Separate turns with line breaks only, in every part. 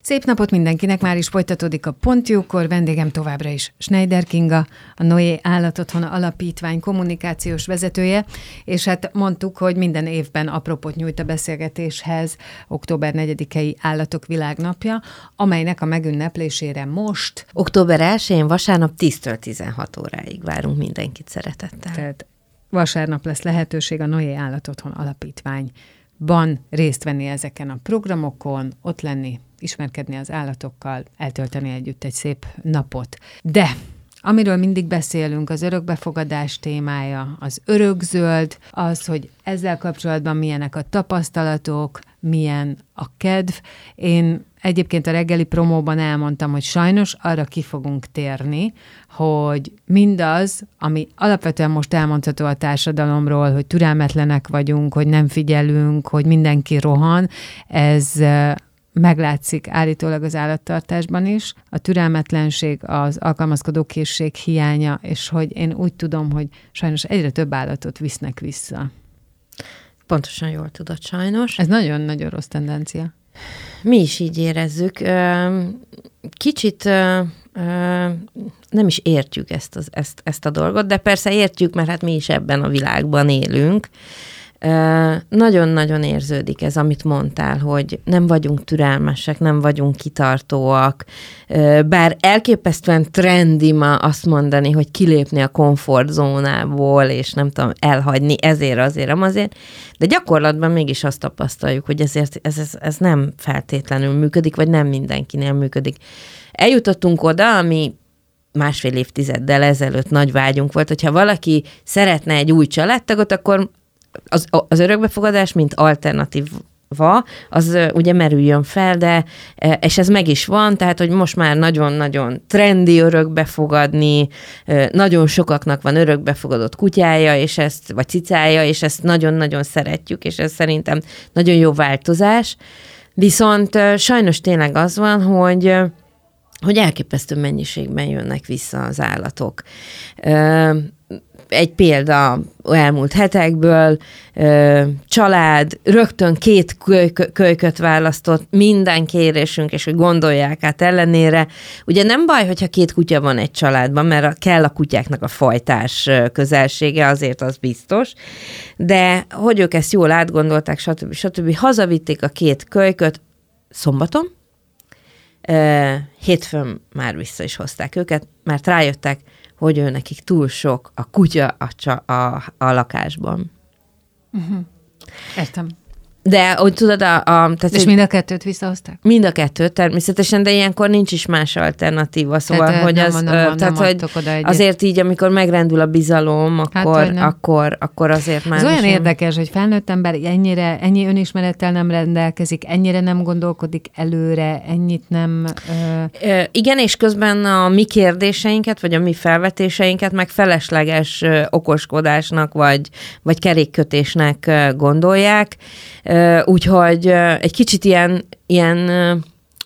Szép napot mindenkinek, már is folytatódik a Pontjókor, vendégem továbbra is Schneider Kinga, a Noé Állatotthon Alapítvány kommunikációs vezetője, és hát mondtuk, hogy minden évben apropót nyújt a beszélgetéshez október 4-i Állatok Világnapja, amelynek a megünneplésére most...
Október 1-én vasárnap 10-től 16 óráig várunk mindenkit szeretettel.
Tehát vasárnap lesz lehetőség a Noé Állatotthon Alapítványban részt venni ezeken a programokon, ott lenni, ismerkedni az állatokkal, eltölteni együtt egy szép napot. De amiről mindig beszélünk, az örökbefogadás témája, az örökzöld, az, hogy ezzel kapcsolatban milyenek a tapasztalatok, milyen a kedv. Én egyébként a reggeli promóban elmondtam, hogy sajnos arra ki fogunk térni, hogy mindaz, ami alapvetően most elmondható a társadalomról, hogy türelmetlenek vagyunk, hogy nem figyelünk, hogy mindenki rohan, ez meglátszik állítólag az állattartásban is. A türelmetlenség, az alkalmazkodókészség hiánya, és hogy én úgy tudom, hogy sajnos egyre több állatot visznek vissza.
Pontosan jól tudod, sajnos.
Ez nagyon-nagyon rossz tendencia.
Mi is így érezzük. Kicsit nem is értjük ezt a dolgot, de persze értjük, mert hát mi is ebben a világban élünk. Nagyon-nagyon érződik ez, amit mondtál, hogy nem vagyunk türelmesek, nem vagyunk kitartóak, bár elképesztően trendi ma azt mondani, hogy kilépni a komfortzónából, és nem tudom, elhagyni ezért, azért, de gyakorlatban mégis azt tapasztaljuk, hogy ezért ez nem feltétlenül működik, vagy nem mindenkinél működik. Eljutottunk oda, ami másfél évtizeddel ezelőtt nagy vágyunk volt, hogyha valaki szeretne egy új családtagot, akkor az örökbefogadás, mint alternatíva, az ugye merüljön fel, és ez meg is van, tehát, hogy most már nagyon-nagyon trendi örökbefogadni, nagyon sokaknak van örökbefogadott kutyája, vagy cicája, és ezt nagyon-nagyon szeretjük, és ez szerintem nagyon jó változás. Viszont sajnos tényleg az van, hogy elképesztő mennyiségben jönnek vissza az állatok. Egy példa elmúlt hetekből, család rögtön 2 kölyköt választott, minden kérésünk, és hogy gondolják át ellenére. Ugye nem baj, hogyha 2 kutya van egy családban, mert kell a kutyáknak a fajtás közelsége, azért az biztos, de hogy ők ezt jól átgondolták, stb. Hazavitték a 2 kölyköt szombaton, hétfőn már vissza is hozták őket, mert rájöttek, hogy ő nekik túl sok a kutya a lakásban.
Uh-huh. Értem.
De, hogy tudod,
és mind a 2 visszahozták?
Mind a 2 természetesen, de ilyenkor nincs is más alternatíva, szóval,
tehát,
hogy
nem
azért így, amikor megrendül a bizalom, akkor azért már...
Ez olyan érdekes, hogy felnőtt ember ennyi önismerettel nem rendelkezik, ennyire nem gondolkodik előre, ennyit nem...
Igen, és közben a mi kérdéseinket, vagy a mi felvetéseinket meg felesleges okoskodásnak, vagy kerékkötésnek gondolják. Úgyhogy egy kicsit ilyen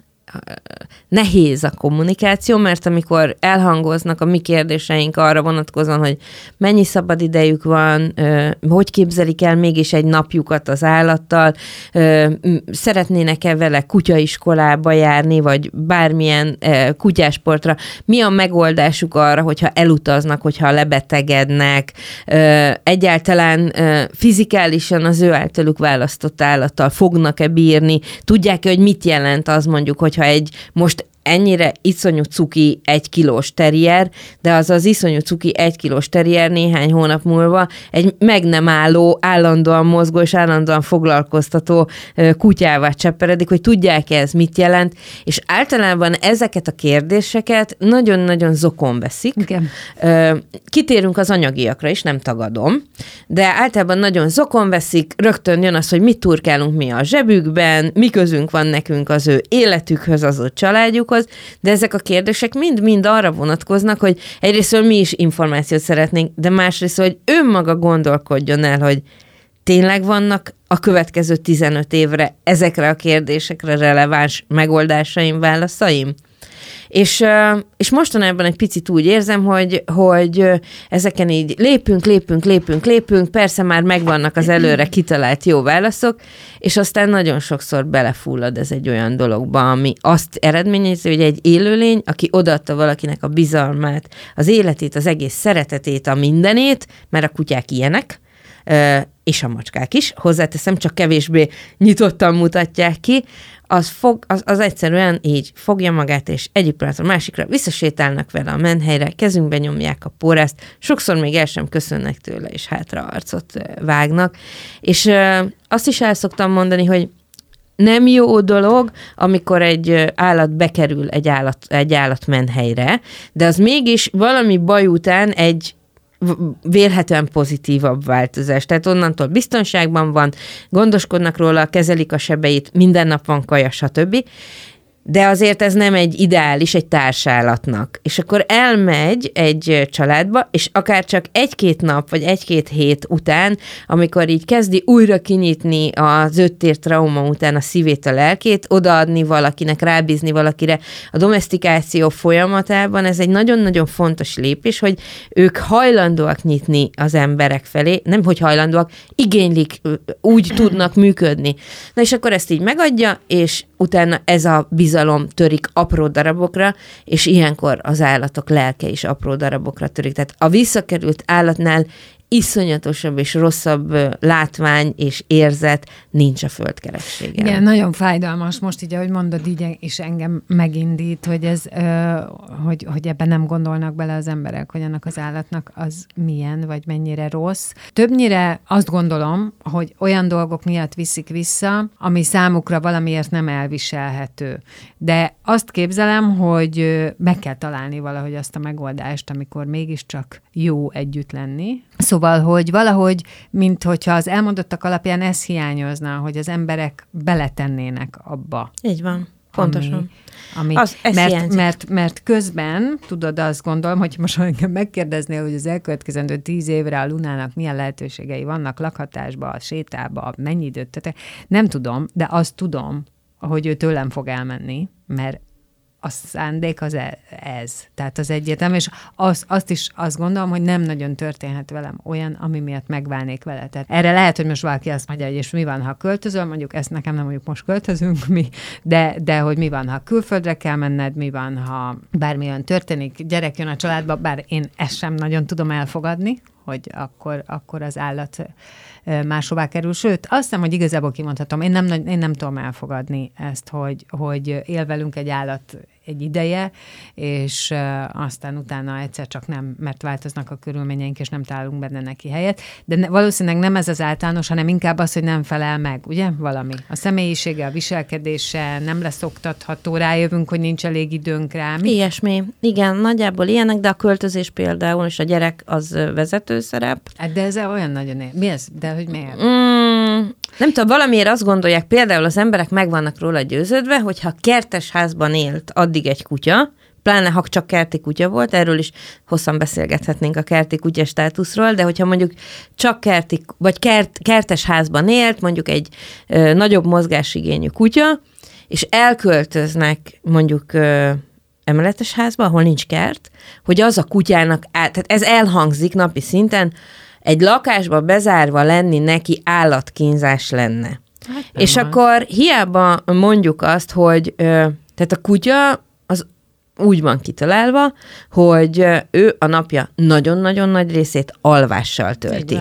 nehéz a kommunikáció, mert amikor elhangoznak a mi kérdéseink arra vonatkozóan, hogy mennyi szabad idejük van, hogy képzelik el mégis egy napjukat az állattal, szeretnének-e vele kutyaiskolába járni, vagy bármilyen kutyásportra, mi a megoldásuk arra, hogyha elutaznak, hogyha lebetegednek, egyáltalán fizikálisan az ő általuk választott állattal fognak-e bírni, tudják-e, hogy mit jelent az mondjuk, hogyha egy most ennyire iszonyú cuki 1 kilós terrier, de az iszonyú cuki 1 kilós terrier néhány hónap múlva egy meg nem álló, állandóan mozgó és állandóan foglalkoztató kutyává cseperedik, hogy tudják-e ez mit jelent, és általában ezeket a kérdéseket nagyon-nagyon zokon veszik.
Igen.
Kitérünk az anyagiakra is, nem tagadom, de általában nagyon zokon veszik, rögtön jön az, hogy mit turkálunk mi a zsebükben, mi közünk van nekünk az ő életükhöz, az ő családjukhoz, de ezek a kérdések mind-mind arra vonatkoznak, hogy egyrésztről mi is információt szeretnénk, de másrészt, hogy önmaga gondolkodjon el, hogy tényleg vannak a következő 15 évre ezekre a kérdésekre releváns megoldásaim, válaszaim. És mostanában egy picit úgy érzem, hogy ezeken így lépünk, persze már megvannak az előre kitalált jó válaszok, és aztán nagyon sokszor belefullad ez egy olyan dologba, ami azt eredményezi, hogy egy élőlény, aki odaadta valakinek a bizalmát, az életét, az egész szeretetét, a mindenét, mert a kutyák ilyenek, és a macskák is, hozzáteszem, csak kevésbé nyitottan mutatják ki, az egyszerűen így fogja magát, és egyik pillanatra másikra visszasétálnak vele a menhelyre, kezünkbe nyomják a pórázt, sokszor még el sem köszönnek tőle, és hátra arcot vágnak. És azt is el szoktam mondani, hogy nem jó dolog, amikor egy állat bekerül egy állat menhelyre, de az mégis valami baj után egy vélhetően pozitívabb változás. Tehát onnantól biztonságban van, gondoskodnak róla, kezelik a sebeit, minden nap van kaja, stb. De azért ez nem egy ideális egy társállatnak. És akkor elmegy egy családba, és akár csak 1-2 nap, vagy 1-2 hét után, amikor így kezdi újra kinyitni az 5 ér trauma után a szívét, a lelkét, odaadni valakinek, rábízni valakire a domesztikáció folyamatában, ez egy nagyon-nagyon fontos lépés, hogy ők hajlandóak nyitni az emberek felé, nem hogy hajlandóak, igénylik, úgy tudnak működni. Na és akkor ezt így megadja, és utána ez a bizalom törik apró darabokra, és ilyenkor az állatok lelke is apró darabokra törik. Tehát a visszakerült állatnál iszonyatosabb és rosszabb látvány és érzet nincs a földkerekségen.
Igen, nagyon fájdalmas. Most így, ahogy mondod, így is engem megindít, hogy hogy ebben nem gondolnak bele az emberek, hogy annak az állatnak az milyen, vagy mennyire rossz. Többnyire azt gondolom, hogy olyan dolgok miatt viszik vissza, ami számukra valamiért nem elviselhető. De azt képzelem, hogy meg kell találni valahogy azt a megoldást, amikor mégiscsak jó együtt lenni. Szóval, hogy valahogy, mint hogyha az elmondottak alapján ez hiányozna, hogy az emberek beletennének abba.
Így van, pontosan.
Mert közben, tudod, azt gondolom, hogy most engem megkérdeznél, hogy az elkövetkezendő 10 évre a Lunának milyen lehetőségei vannak lakhatásba, sétába, mennyi időt, nem tudom, de azt tudom, hogy ő tőlem fog elmenni, mert a szándék az ez. Tehát az egyértelmű, és azt is azt gondolom, hogy nem nagyon történhet velem olyan, ami miatt megválnék vele. Tehát erre lehet, hogy most valaki azt mondja, hogy és mi van, ha költözöl, mondjuk ezt nekem nem mondjuk most költözünk mi, de hogy mi van, ha külföldre kell menned, mi van, ha bármi olyan történik, gyerek jön a családba, bár én ezt sem nagyon tudom elfogadni, hogy akkor az állat máshová kerül. Sőt, azt hiszem, hogy igazából kimondhatom, én nem tudom elfogadni ezt, hogy él velünk egy állat egy ideje, és aztán utána egyszer csak nem, mert változnak a körülményeink, és nem találunk benne neki helyet. De valószínűleg nem ez az általános, hanem inkább az, hogy nem felel meg, ugye? Valami. A személyisége, a viselkedése nem lesz oktatható, rájövünk, hogy nincs elég időnk rá.
Ilyesmi. Igen, nagyjából ilyenek, de a költözés például, és a gyerek az vezető szerep.
De ez olyan nagyon mi ez? De hogy miért?
Nem tudom, valamiért azt gondolják, például az emberek meg vannak róla győződve, hogy ha kertes házban élt addig egy kutya, pláne ha csak kerti kutya volt, erről is hosszan beszélgethetnénk a kerti kutya státuszról, de hogyha mondjuk csak kertes házban élt, mondjuk egy nagyobb mozgásigényű kutya, és elköltöznek mondjuk emeletes házba, ahol nincs kert, hogy az a kutyának, tehát ez elhangzik napi szinten, egy lakásba bezárva lenni neki állatkínzás lenne. Hát és van. Akkor hiába mondjuk azt, hogy tehát a kutya az úgy van kitalálva, hogy ő a napja nagyon-nagyon nagy részét alvással tölti.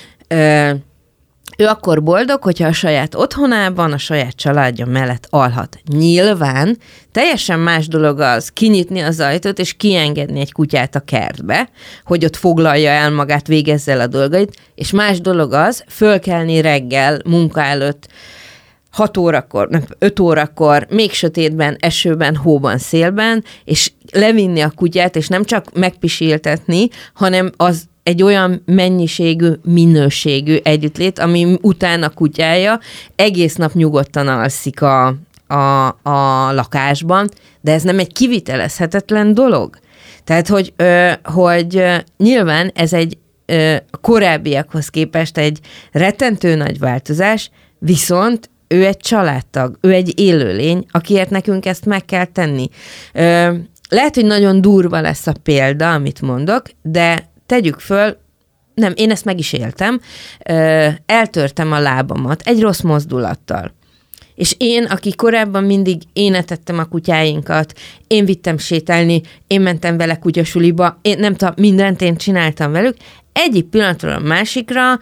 Ő akkor boldog, hogyha a saját otthonában, a saját családja mellett alhat. Nyilván teljesen más dolog az kinyitni az ajtót, és kiengedni egy kutyát a kertbe, hogy ott foglalja el magát, végezze el a dolgait, és más dolog az fölkelni reggel, munka előtt, 6 órakor, 5 órakor, még sötétben, esőben, hóban, szélben, és levinni a kutyát, és nem csak megpisiltetni, hanem az egy olyan mennyiségű, minőségű együttlét, ami után a kutyája egész nap nyugodtan alszik a lakásban, de ez nem egy kivitelezhetetlen dolog. Tehát, hogy nyilván ez egy korábbiakhoz képest egy rettentő nagy változás, viszont ő egy családtag, ő egy élőlény, akiért nekünk ezt meg kell tenni. lehet, hogy nagyon durva lesz a példa, amit mondok, de tegyük föl, nem, én ezt meg is éltem, eltörtem a lábamat egy rossz mozdulattal. És én, aki korábban mindig én etettem a kutyáinkat, én vittem sétálni, én mentem vele kutyasuliba, én nem tudom, mindent én csináltam velük, egyik pillanatról a másikra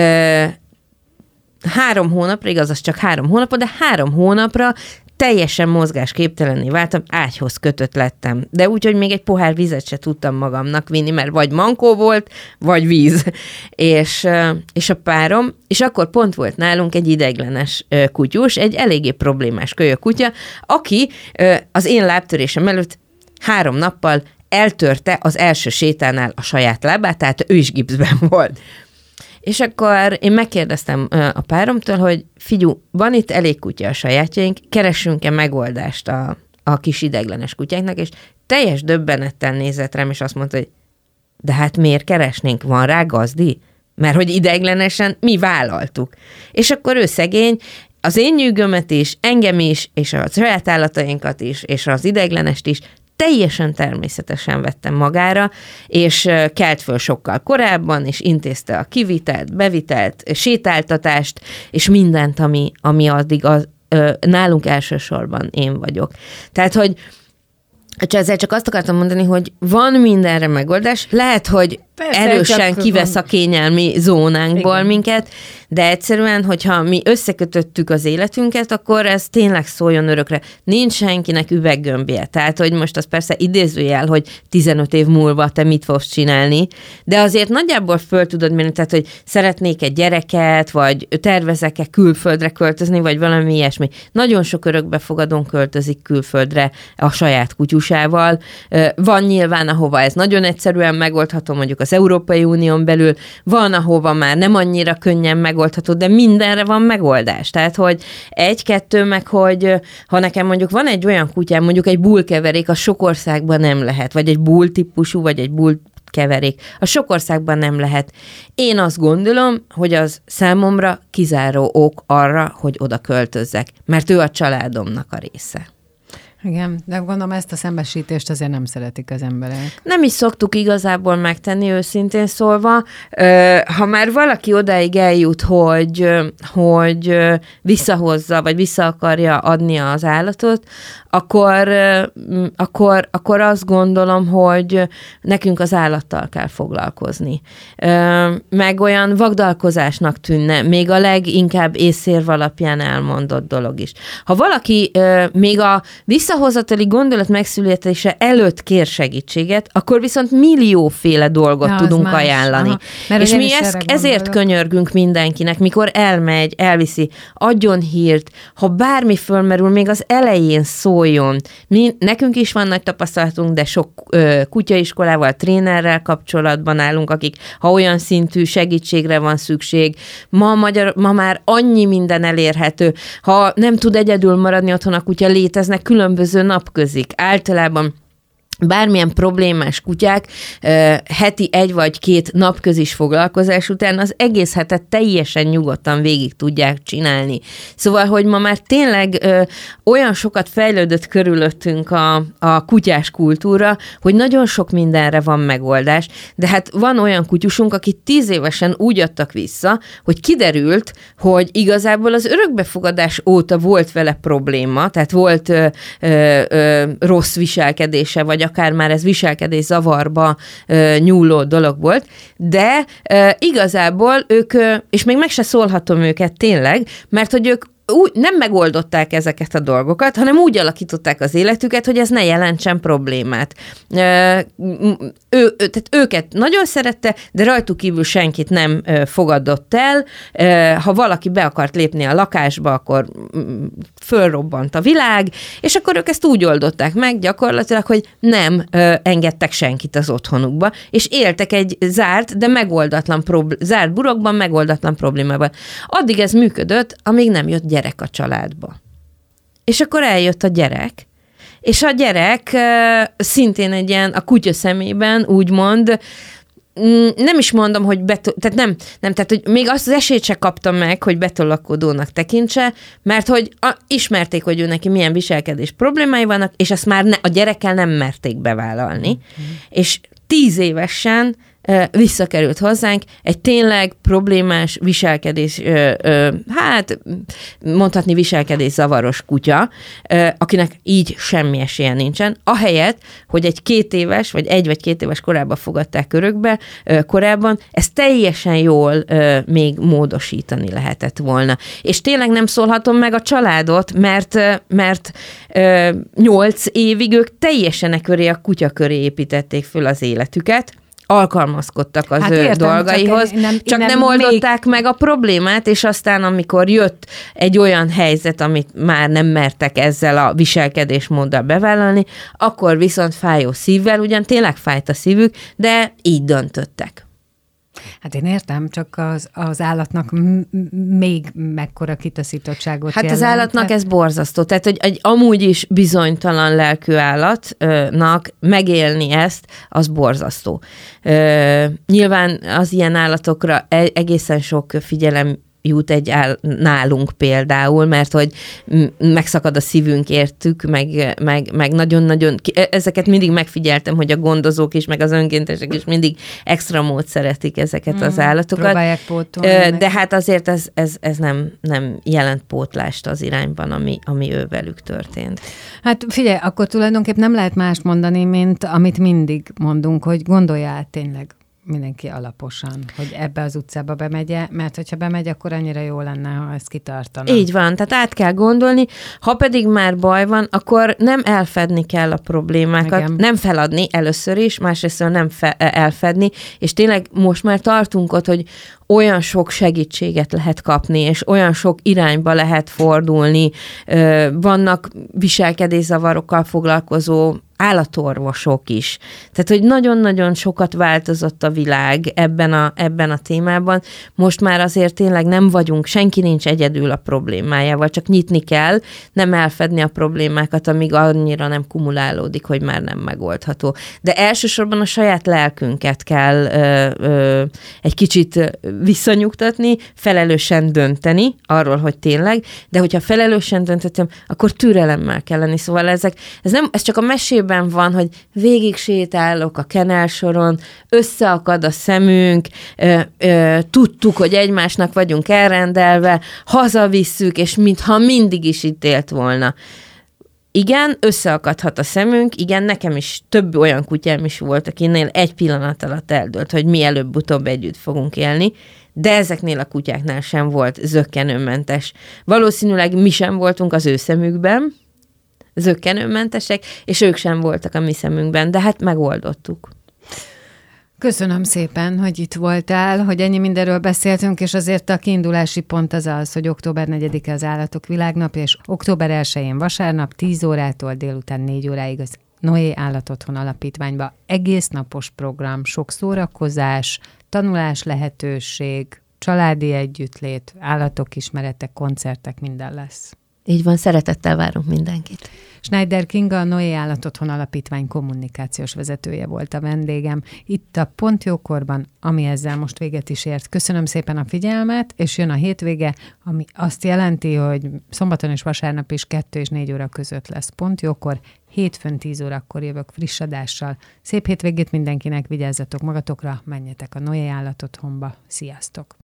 3 hónapra, igaz, az csak 3 hónapra, de 3 hónapra teljesen mozgásképtelenné váltam, ágyhoz kötött lettem. De úgy, hogy még egy pohár vizet se tudtam magamnak vinni, mert vagy mankó volt, vagy víz. És a párom, és akkor pont volt nálunk egy ideiglenes kutyus, egy eléggé problémás kölyök kutya, aki az én lábtörésem előtt 3 nappal eltörte az első sétánál a saját lábát, tehát ő is gipszben volt. És akkor én megkérdeztem a páromtól, hogy figyú, van itt elég kutya a sajátjaink, keressünk-e megoldást a kis ideiglenes kutyáknak, és teljes döbbenettel nézett rám, és azt mondta, hogy de hát miért keresnénk, van rá gazdi? Mert hogy ideiglenesen mi vállaltuk. És akkor ő szegény, az én nyűgömet is, engem is, és a saját állatainkat is, és az ideiglenest is teljesen természetesen vettem magára, és kelt föl sokkal korábban, és intézte a kivitelt, bevitelt, sétáltatást, és mindent, ami addig nálunk elsősorban én vagyok. Tehát, hogy ezzel csak azt akartam mondani, hogy van mindenre megoldás, lehet, hogy persze, erősen kivesz a kényelmi zónánkból igen. minket, de egyszerűen, hogyha mi összekötöttük az életünket, akkor ez tényleg szóljon örökre. Nincs senkinek üveggömbje. Tehát, hogy most az persze idézőjel, hogy 15 év múlva te mit fogsz csinálni, de azért nagyjából föl tudod mérni, tehát, hogy szeretnék egy gyereket, vagy tervezek-e külföldre költözni, vagy valami ilyesmi. Nagyon sok örökbefogadón költözik külföldre a saját kutyusával. Van nyilván, ahova ez nagyon egyszerűen megoldható, mondjuk az Európai Unión belül, van, ahova már nem annyira könnyen megoldható, de mindenre van megoldás. Tehát, hogy 1-2, meg hogy ha nekem mondjuk van egy olyan kutyám, mondjuk egy bullkeverék, a sok országban nem lehet, vagy egy bull típusú, vagy egy bull keverék. A sok országban nem lehet. Én azt gondolom, hogy az számomra kizáró ok arra, hogy oda költözzek, mert ő a családomnak a része.
Igen, de gondolom ezt a szembesítést azért nem szeretik az emberek.
Nem is szoktuk igazából megtenni, őszintén szólva. Ha már valaki odáig eljut, hogy visszahozza, vagy vissza akarja adni az állatot, akkor azt gondolom, hogy nekünk az állattal kell foglalkozni. Meg olyan vagdalkozásnak tűnne, még a leginkább észérv alapján elmondott dolog is. Ha valaki még a visszahozatali gondolat megszületése előtt kér segítséget, akkor viszont millióféle dolgot tudunk ajánlani. És mi ezért könyörgünk mindenkinek, mikor elmegy, elviszi, adjon hírt, ha bármi fölmerül, még az elején szóljon. Nekünk is van nagy tapasztalatunk, de sok kutyaiskolával, trénerrel kapcsolatban állunk, akik, ha olyan szintű segítségre van szükség, ma már annyi minden elérhető. Ha nem tud egyedül maradni otthon a kutya, léteznek különböző napközik. Általában bármilyen problémás kutyák heti 1 vagy 2 napközis foglalkozás után az egész hetet teljesen nyugodtan végig tudják csinálni. Szóval, hogy ma már tényleg olyan sokat fejlődött körülöttünk a kutyás kultúra, hogy nagyon sok mindenre van megoldás, de hát van olyan kutyusunk, akit 10 évesen úgy adtak vissza, hogy kiderült, hogy igazából az örökbefogadás óta volt vele probléma, tehát volt rossz viselkedése, vagy akár már ez viselkedés zavarba nyúló dolog volt, de igazából ők, és még meg se szólhatom őket tényleg, mert hogy ők úgy nem megoldották ezeket a dolgokat, hanem úgy alakították az életüket, hogy ez ne jelentsen problémát. Tehát őket nagyon szerette, de rajtuk kívül senkit nem fogadott el. Ha valaki be akart lépni a lakásba, akkor fölrobbant a világ, és akkor ők ezt úgy oldották meg gyakorlatilag, hogy nem engedtek senkit az otthonukba, és éltek egy zárt, de zárt burokban, megoldatlan problémával. Addig ez működött, amíg nem jött gyerek a családba. És akkor eljött a gyerek, és a gyerek szintén egy ilyen a kutya szemében úgymond nem is mondom, hogy tehát hogy még azt az esélyt se kaptam meg, hogy betolakodónak tekintse, mert hogy ismerték, hogy ő neki milyen viselkedés problémái vannak, és azt már a gyerekkel nem merték bevállalni. És 10 évesen visszakerült hozzánk egy tényleg problémás viselkedés, mondhatni viselkedés zavaros kutya, akinek így semmi esélye nincsen, ahelyett, hogy egy 2 éves, vagy 1 vagy 2 éves korában fogadták örökbe, korábban, ezt teljesen jól még módosítani lehetett volna. És tényleg nem szólhatom meg a családot, mert 8 évig ők teljesen köré, a kutya köré építették föl az életüket, alkalmazkodtak az ő dolgaihoz, csak nem oldották meg a problémát, és aztán, amikor jött egy olyan helyzet, amit már nem mertek ezzel a viselkedésmóddal bevállalni, akkor viszont fájó szívvel, ugyan tényleg fájt a szívük, de így döntöttek.
Hát én értem, csak az állatnak még mekkora kitaszítottságot jelent.
Az állatnak ez borzasztó. Tehát, hogy egy amúgy is bizonytalan lelkű állatnak megélni ezt, az borzasztó. Nyilván az ilyen állatokra egészen sok figyelem jut nálunk például, mert hogy megszakad a szívünk értük, meg nagyon-nagyon, ezeket mindig megfigyeltem, hogy a gondozók is, meg az önkéntesek is mindig extra mód szeretik ezeket az állatokat.
Próbálják pótolni.
De hát azért ez nem jelent pótlást az irányban, ami ővelük történt.
Hát figyelj, akkor tulajdonképpen nem lehet mást mondani, mint amit mindig mondunk, hogy gondoljál tényleg mindenki alaposan, hogy ebbe az utcába bemegye, mert hogyha bemegy, akkor annyira jó lenne, ha ezt kitartana.
Így van, tehát át kell gondolni, ha pedig már baj van, akkor nem elfedni kell a problémákat, igen. Nem feladni először is, másrészt nem elfedni, és tényleg most már tartunk ott, hogy olyan sok segítséget lehet kapni, és olyan sok irányba lehet fordulni, vannak viselkedészavarokkal foglalkozó állatorvosok is. Tehát, hogy nagyon-nagyon sokat változott a világ ebben a témában. Most már azért tényleg nem vagyunk, senki nincs egyedül a problémájával, csak nyitni kell, nem elfedni a problémákat, amíg annyira nem kumulálódik, hogy már nem megoldható. De elsősorban a saját lelkünket kell egy kicsit visszanyugtatni, felelősen dönteni arról, hogy tényleg, de hogyha felelősen döntöttem, akkor türelemmel kell lenni. Szóval ez csak a mesében van, hogy végig sétálok a kenelsoron, összeakad a szemünk, tudtuk, hogy egymásnak vagyunk elrendelve, hazavisszük, és mintha mindig is itt élt volna. Igen, összeakadhat a szemünk, igen, nekem is több olyan kutyám is volt, akinél egy pillanat alatt eldőlt, hogy mi előbb-utóbb együtt fogunk élni, de ezeknél a kutyáknál sem volt zökkenőmentes. Valószínűleg mi sem voltunk az ő szemükben, zökkenőmentesek, és ők sem voltak a mi szemünkben, de hát megoldottuk.
Köszönöm szépen, hogy itt voltál, hogy ennyi mindenről beszéltünk, és azért a kiindulási pont az, hogy október 4-e az Állatok Világnapja, és október 1-én vasárnap 10 órától délután 4 óráig az Noé Állatotthon Alapítványba egész napos program, sok szórakozás, tanulás lehetőség, családi együttlét, állatok ismerete, koncertek, minden lesz.
Így van, szeretettel várunk mindenkit.
Schneider Kinga, a Noé Állatotthon Alapítvány kommunikációs vezetője volt a vendégem. Itt a Pont Jókorban, ami ezzel most véget is ért. Köszönöm szépen a figyelmet, és jön a hétvége, ami azt jelenti, hogy szombaton és vasárnap is 2 és 4 óra között lesz Pont Jókor, hétfőn 10 órakor jövök friss adással. Szép hétvégét mindenkinek, vigyázzatok magatokra, menjetek a Noé Állatotthonba. Sziasztok!